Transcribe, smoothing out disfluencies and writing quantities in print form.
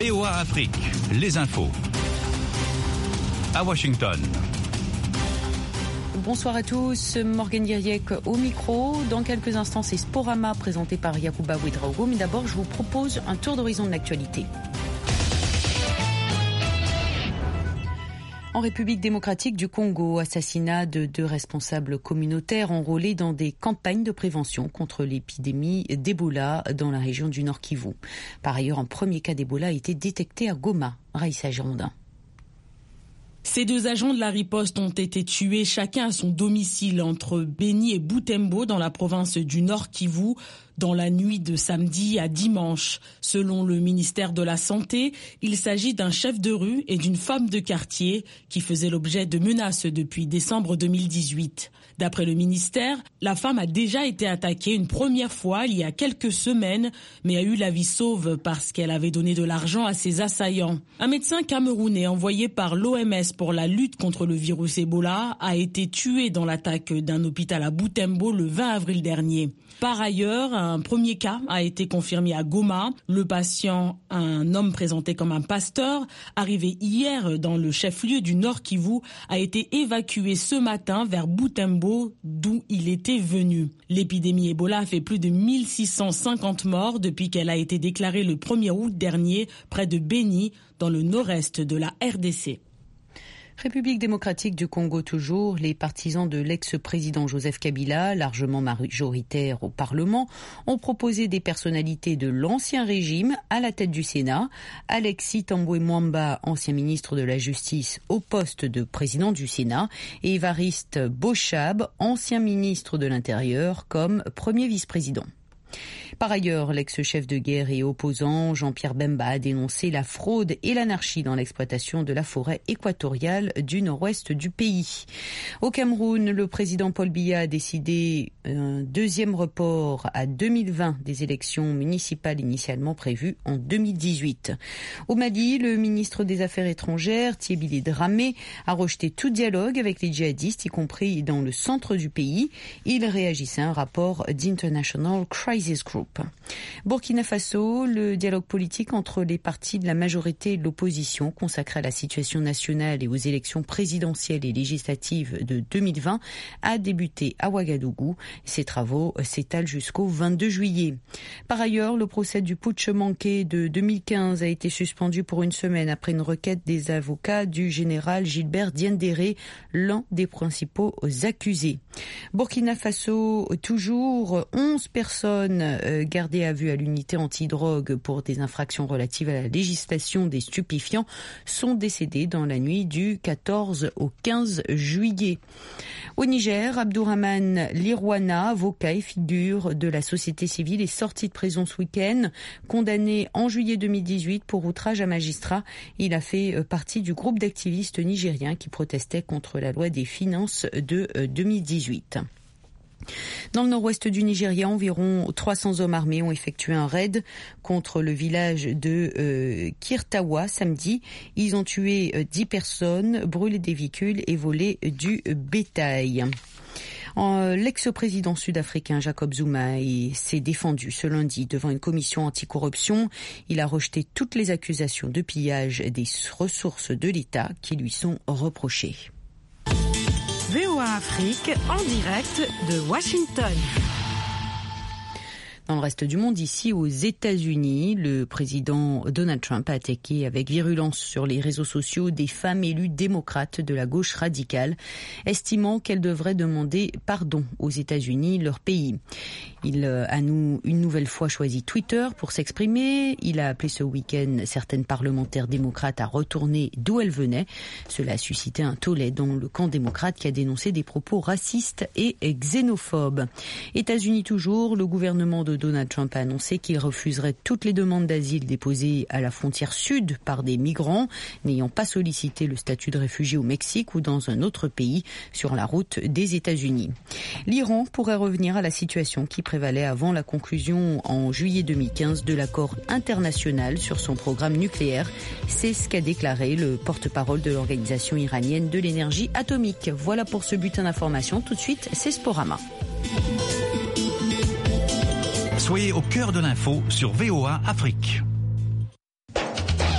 VOA Afrique, les infos. À Washington. Bonsoir à tous, Morgane Guiriec au micro. Dans quelques instants, c'est Sporama présenté par Yacouba Ouedraogo. Mais d'abord, je vous propose un tour d'horizon de l'actualité. En République démocratique du Congo, assassinat de 2 responsables communautaires enrôlés dans des campagnes de prévention contre l'épidémie d'Ebola dans la région du Nord Kivu. Par ailleurs, un premier cas d'Ebola a été détecté à Goma. Raïssa Girondin. Ces 2 agents de la riposte ont été tués chacun à son domicile entre Beni et Butembo dans la province du Nord Kivu dans la nuit de samedi à dimanche. Selon le ministère de la Santé, il s'agit d'un chef de rue et d'une femme de quartier qui faisaient l'objet de menaces depuis décembre 2018. D'après le ministère, la femme a déjà été attaquée une première fois il y a quelques semaines, mais a eu la vie sauve parce qu'elle avait donné de l'argent à ses assaillants. Un médecin camerounais envoyé par l'OMS pour la lutte contre le virus Ebola a été tué dans l'attaque d'un hôpital à Butembo le 20 avril dernier. Par ailleurs, un premier cas a été confirmé à Goma. Le patient, un homme présenté comme un pasteur, arrivé hier dans le chef-lieu du Nord Kivu, a été évacué ce matin vers Butembo, d'où il était venu. L'épidémie Ebola a fait plus de 1650 morts depuis qu'elle a été déclarée le 1er août dernier près de Beni, dans le nord-est de la RDC. République démocratique du Congo toujours, les partisans de l'ex-président Joseph Kabila, largement majoritaires au Parlement, ont proposé des personnalités de l'ancien régime à la tête du Sénat. Alexis Tambwe Mwamba, ancien ministre de la Justice, au poste de président du Sénat, et Évariste Bochab, ancien ministre de l'Intérieur, comme premier vice-président. Par ailleurs, l'ex-chef de guerre et opposant Jean-Pierre Bemba a dénoncé la fraude et l'anarchie dans l'exploitation de la forêt équatoriale du nord-ouest du pays. Au Cameroun, le président Paul Biya a décidé un 2e report à 2020 des élections municipales initialement prévues en 2018. Au Mali, le ministre des Affaires étrangères, Thiébile Dramé, a rejeté tout dialogue avec les djihadistes, y compris dans le centre du pays. Il réagissait à un rapport d'International Crisis Group. Burkina Faso, le dialogue politique entre les partis de la majorité et de l'opposition consacré à la situation nationale et aux élections présidentielles et législatives de 2020 a débuté à Ouagadougou. Ces travaux s'étalent jusqu'au 22 juillet. Par ailleurs, le procès du putsch manqué de 2015 a été suspendu pour une semaine après une requête des avocats du général Gilbert Diendéré, l'un des principaux accusés. Burkina Faso, toujours 11 personnes gardées à vue à l'unité antidrogue pour des infractions relatives à la législation des stupéfiants sont décédées dans la nuit du 14 au 15 juillet. Au Niger, Abdourahmane Lirwana, avocat et figure de la société civile, est sorti de prison ce week-end. Condamné en juillet 2018 pour outrage à magistrat, il a fait partie du groupe d'activistes nigériens qui protestaient contre la loi des finances de 2018. Dans le nord-ouest du Nigeria, environ 300 hommes armés ont effectué un raid contre le village de Kirtawa samedi. Ils ont tué 10 personnes, brûlé des véhicules et volé du bétail. L'ex-président sud-africain Jacob Zuma s'est défendu ce lundi devant une commission anticorruption. Il a rejeté toutes les accusations de pillage des ressources de l'État qui lui sont reprochées. VOA Afrique en direct de Washington. Dans le reste du monde, ici aux États-Unis, le président Donald Trump a attaqué avec virulence sur les réseaux sociaux des femmes élues démocrates de la gauche radicale, estimant qu'elles devraient demander pardon aux États-Unis, leur pays. Il a une nouvelle fois choisi Twitter pour s'exprimer. Il a appelé ce week-end certaines parlementaires démocrates à retourner d'où elles venaient. Cela a suscité un tollé dans le camp démocrate qui a dénoncé des propos racistes et xénophobes. États-Unis toujours, le gouvernement de Donald Trump a annoncé qu'il refuserait toutes les demandes d'asile déposées à la frontière sud par des migrants n'ayant pas sollicité le statut de réfugié au Mexique ou dans un autre pays sur la route des États-Unis. L'Iran pourrait revenir à la situation qui prévalait avant la conclusion en juillet 2015 de l'accord international sur son programme nucléaire. C'est ce qu'a déclaré le porte-parole de l'Organisation iranienne de l'énergie atomique. Voilà pour ce bulletin d'information. Tout de suite, c'est Sporama. Soyez au cœur de l'info sur VOA Afrique.